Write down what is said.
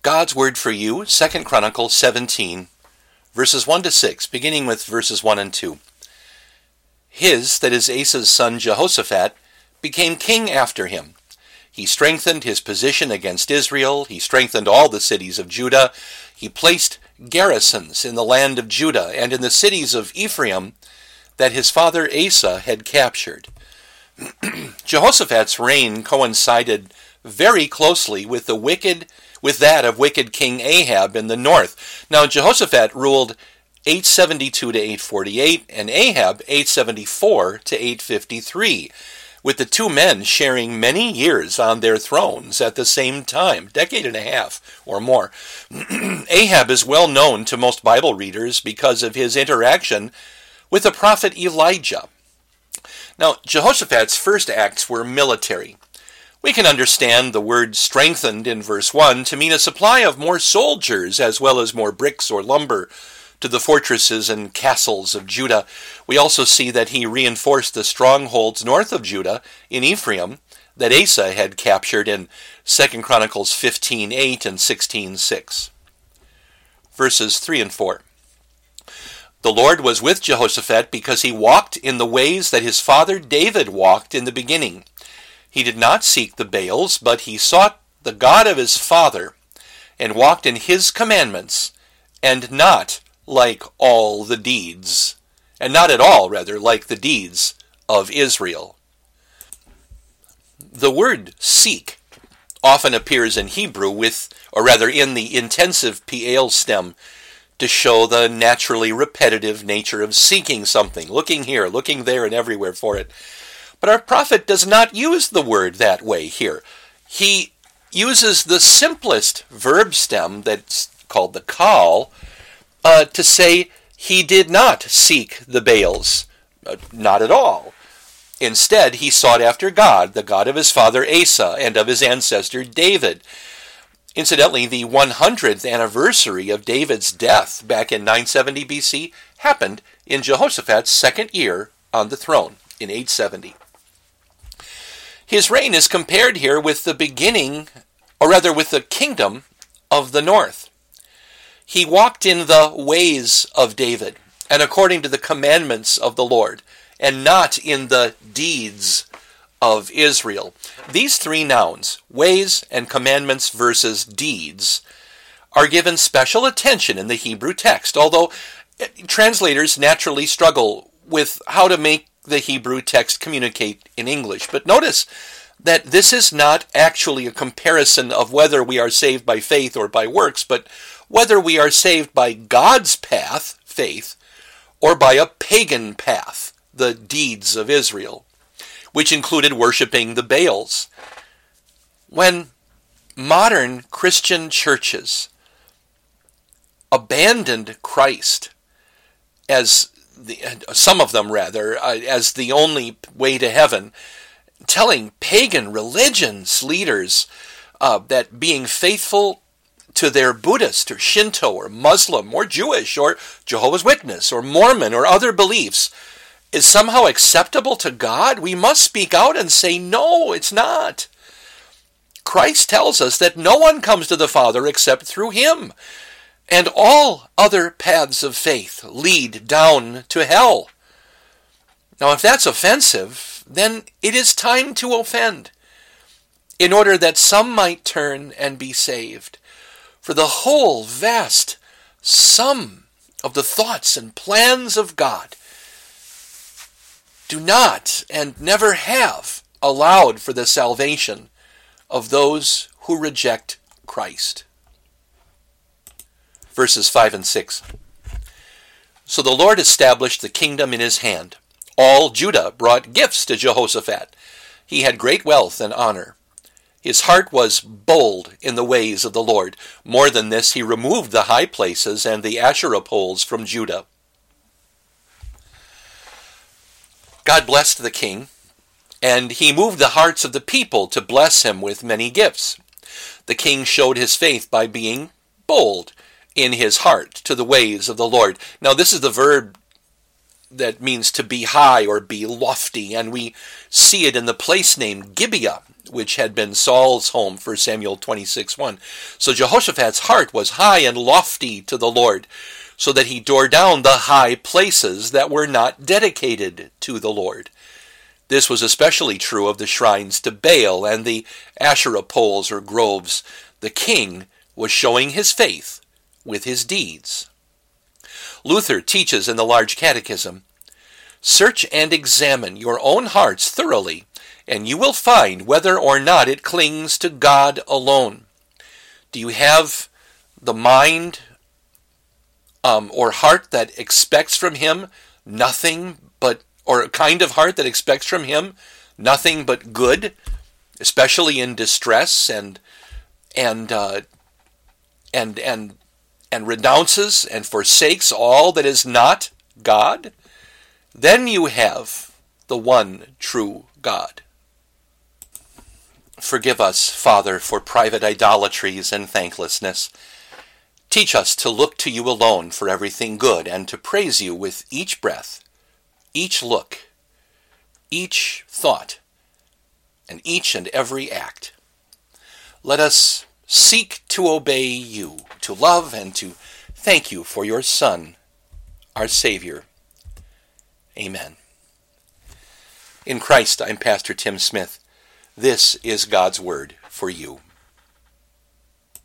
God's word for you, 2 Chronicles 17, verses 1 to 6, beginning with verses 1 and 2. His, that is Asa's son Jehoshaphat, became king after him. He strengthened his position against Israel. He strengthened all the cities of Judah. He placed garrisons in the land of Judah and in the cities of Ephraim that his father Asa had captured. Jehoshaphat's reign coincided very closely with that of wicked King Ahab in the north. Now Jehoshaphat ruled 872 to 848, and Ahab 874 to 853, with the two men sharing many years on their thrones at the same time, decade and a half or more. Ahab is well known to most Bible readers because of his interaction with the prophet Elijah. Now, Jehoshaphat's first acts were military. We can understand the word strengthened in verse 1 to mean a supply of more soldiers as well as more bricks or lumber to the fortresses and castles of Judah. We also see that he reinforced the strongholds north of Judah in Ephraim that Asa had captured in 2 Chronicles 15:8 and 16:6. Verses 3 and 4. The Lord was with Jehoshaphat because he walked in the ways that his father David walked in the beginning. He did not seek the Baals, but he sought the God of his father and walked in his commandments, and not like all the deeds, and not at all, rather, like the deeds of Israel. The word seek often appears in Hebrew in the intensive piel stem to show the naturally repetitive nature of seeking something, looking here, looking there, and everywhere for it. But our prophet does not use the word that way here. He uses the simplest verb stem that's called the kal, to say he did not seek the Baals, not at all. Instead, he sought after God, the God of his father Asa and of his ancestor David. Incidentally, the 100th anniversary of David's death back in 970 BC happened in Jehoshaphat's second year on the throne in 870. His reign is compared here with the beginning, or rather with the kingdom of the north. He walked in the ways of David, and according to the commandments of the Lord, and not in the deeds of Israel. These three nouns, ways and commandments versus deeds, are given special attention in the Hebrew text, although translators naturally struggle with how to make the Hebrew text communicate in English. But notice that this is not actually a comparison of whether we are saved by faith or by works, but whether we are saved by God's path, faith, or by a pagan path, the deeds of Israel, which included worshiping the Baals. When modern Christian churches abandoned Christ as some of them as the only way to heaven, telling pagan religions leaders that being faithful to their Buddhist or Shinto or Muslim or Jewish or Jehovah's Witness or Mormon or other beliefs is somehow acceptable to God, we must speak out and say, no, it's not. Christ tells us that no one comes to the Father except through him, and all other paths of faith lead down to hell. Now, if that's offensive, then it is time to offend, in order that some might turn and be saved. For the whole vast sum of the thoughts and plans of God do not and never have allowed for the salvation of those who reject Christ. Verses 5 and 6. So the Lord established the kingdom in his hand. All Judah brought gifts to Jehoshaphat. He had great wealth and honor. His heart was bold in the ways of the Lord. More than this, he removed the high places and the Asherah poles from Judah. God blessed the king, and he moved the hearts of the people to bless him with many gifts. The king showed his faith by being bold in his heart to the ways of the Lord. Now, this is the verb that means to be high or be lofty, and we see it in the place name Gibeah, which had been Saul's home, 1 Samuel 26:1. So Jehoshaphat's heart was high and lofty to the Lord, so that he tore down the high places that were not dedicated to the Lord. This was especially true of the shrines to Baal and the Asherah poles or groves. The king was showing his faith with his deeds. Luther teaches in the Large Catechism, "Search and examine your own hearts thoroughly, and you will find whether or not it clings to God alone. Do you have the mind or heart that expects from him nothing but, or a kind of heart that expects from him nothing but good, especially in distress, and renounces and forsakes all that is not God? Then you have the one true God." Forgive us, Father, for private idolatries and thanklessness. Teach us to look to you alone for everything good, and to praise you with each breath, each look, each thought, and each and every act. Let us seek to obey you, to love and to thank you for your Son, our Savior. Amen. In Christ, I'm Pastor Tim Smith. This is God's Word for you.